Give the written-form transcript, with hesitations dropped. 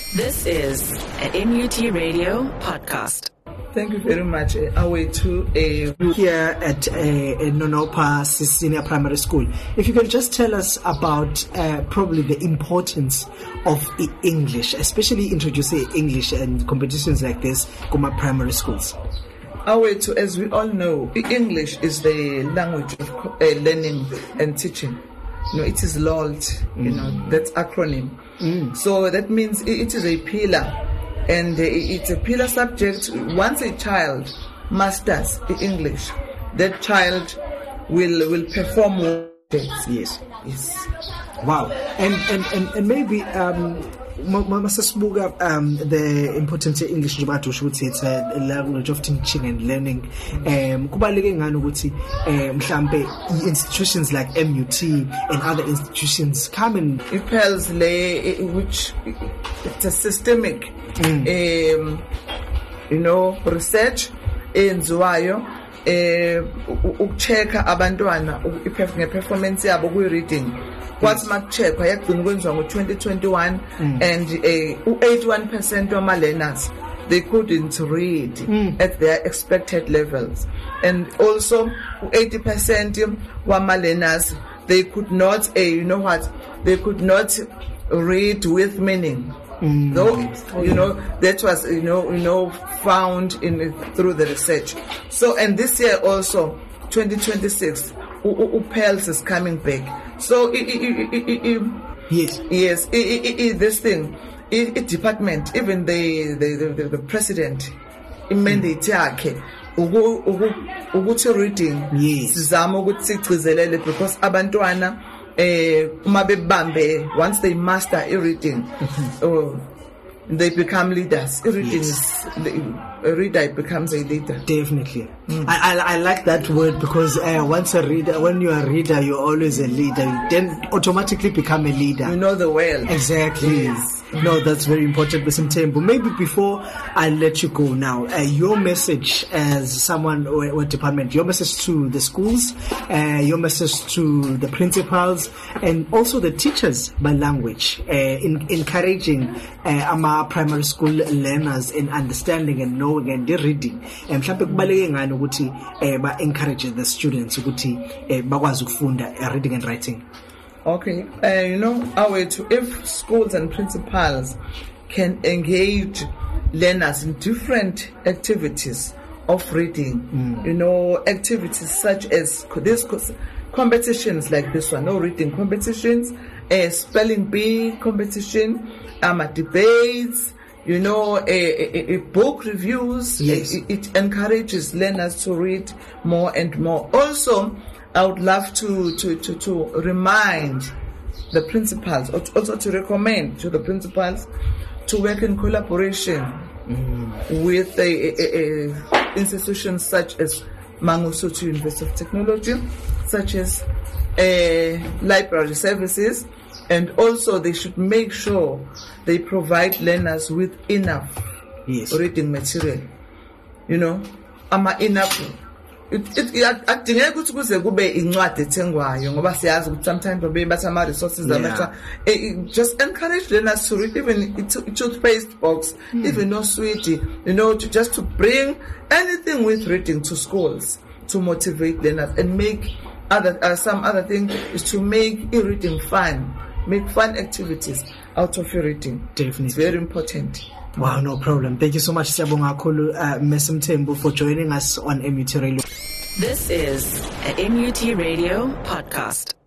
This is a MUT Radio podcast. Thank you very much. Here at Nonopa Senior Primary School. If you can just tell us about probably the importance of English, especially introducing English and competitions like this in primary schools. As we all know, English is the language of learning and teaching. It is LOLT, that's acronym. So that means it is a pillar, and it's a pillar subject. Once a child masters English, that child will perform well. Yes. Wow. And maybe the importance of English it's a language of teaching and learning. Kubaluleke ngani ukuthi mhlambe institutions like MUT and other institutions come and IPELS which it's a systemic research enziwayo ukuchecka abantwana ngeperformance yabo ku-reading. What's mark check ayagcina kwenziwa ngo-2021 and 81% of my learners, they couldn't read at their expected levels, and also 80% of my learners, they could not they could not read with meaning. Though that was found through the research. So, and this year also 2026 UPELS is coming back. So yes, this thing, department, even the president, mandate yakhe ukuthi reading sizama ukuthi sigcizelele, because abantwana uma bebambe, once they master reading, they become leaders. A reader becomes a leader. Definitely. I like that word, because once a reader, when you're a reader, you're always a leader. You then automatically become a leader. You know the world. Exactly. Yes. No, that's very important, Mr. Mthembu. Maybe before I let you go now, your message as someone or department, your message to the schools, your message to the principals, and also the teachers by language, in encouraging our primary school learners in understanding and knowing and reading. And encourage the students bakwazi ukufunda reading and writing. Okay, if schools and principals can engage learners in different activities of reading, activities such as this competitions like this one, reading competitions, spelling bee competition, debates, book reviews. Yes. It encourages learners to read more and more. Also, I would love to remind the principals, also to recommend to the principals to work in collaboration with institutions such as Mangosuthu University of Technology, such as library services, and also they should make sure they provide learners with enough reading material. Enough. Akudingeki ukuthi kuze kube incwadi ethengwayo, ngoba siyazi ukuthi sometimes bathi ama resources just encourage learners to read, even toothpaste box, even no sweetie, just to bring anything with reading to schools to motivate learners, and make some other thing is to make reading fun, make fun activities out of your reading. Definitely. It's very important. Wow, no problem. Thank you so much, Siyabonga kakhulu, Mr. Mthembu, for joining us on MUT Radio. This is a MUT Radio podcast.